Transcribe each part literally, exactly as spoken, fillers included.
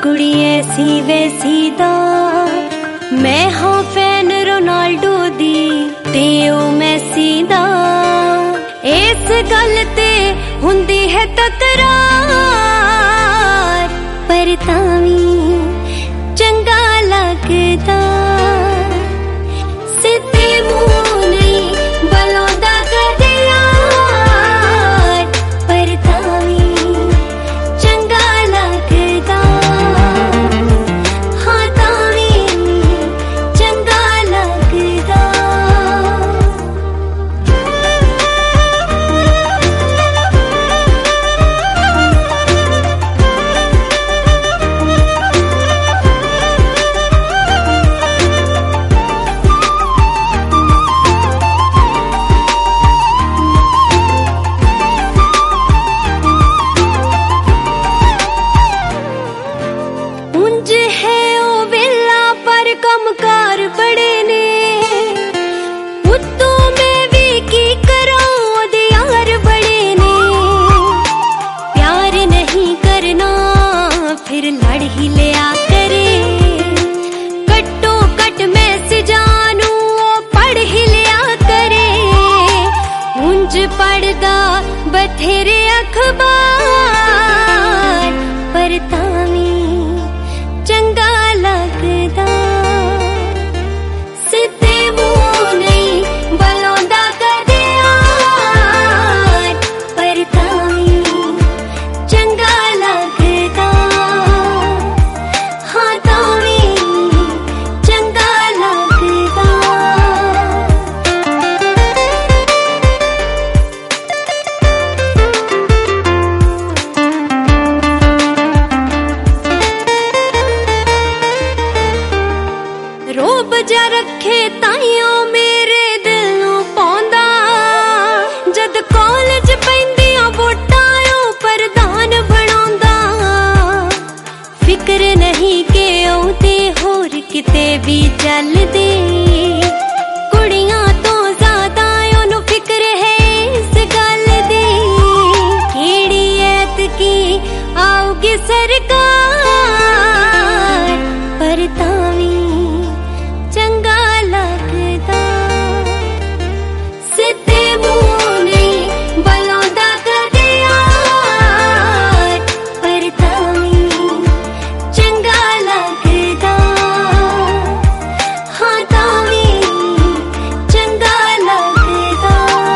कुड़ी ऐसी वैसी दा मैं हाँ फैन रोनाल्डो दी ते ओ मैसी दा इस गल ते हुंदी है तकरार पर तावी चंगा लगदा सिद्धे मुंह नहीं बलोंदा कदे यार पर तावी चंगा लगदा हाँ तावी चंगा लगदा। कमकार बड़े ने उत्तों में भी की कराऊं दे यार बड़े ने प्यार नहीं करना फिर लड़ ही लिया करे कट्टो कट मैसेज जानू पढ़ ही लिया करे उंज पढ़दा बथेरे अखबार पर तावी चंगा लगदा रोब जा रखे ताइयों मेरे दिल नू पौंदा जद कॉलेज पैंदियां वोटां प्रधान बनाउंदा फिक्र नहीं के औंदे होर किते भी चलदे कुड़ियां तो ज्यादा ओनू फिक्र है इस गल दी केड़ी ऐतकी आओगी सरकार पर तावी चंगा लगदा सिद्धे मुंह नहीं बलोंदा कदे यार पर तावी चंगा लगदा हाँ तावी चंगा लगदा।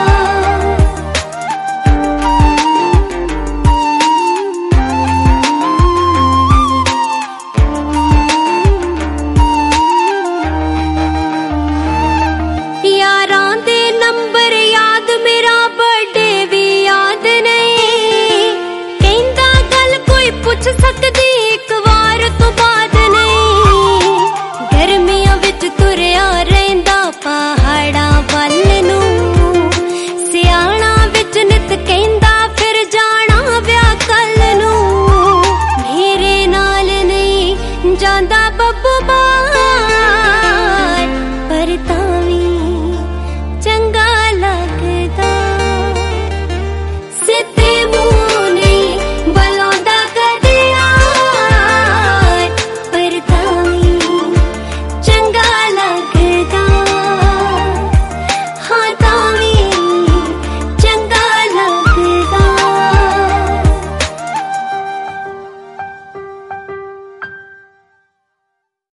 यारां दे नंबर याद मेरा बर्थडे भी याद नहीं कहंदा गल कोई पुछ सकदी एक बार तो बाद नहीं गर्मियां विच तुरया रहिंदा पहाड़ां वल नूं सियाणा विच नित कहंदा फिर जाना ब्याह कल नूं मेरे नाल नहीं जांदा बब्बू।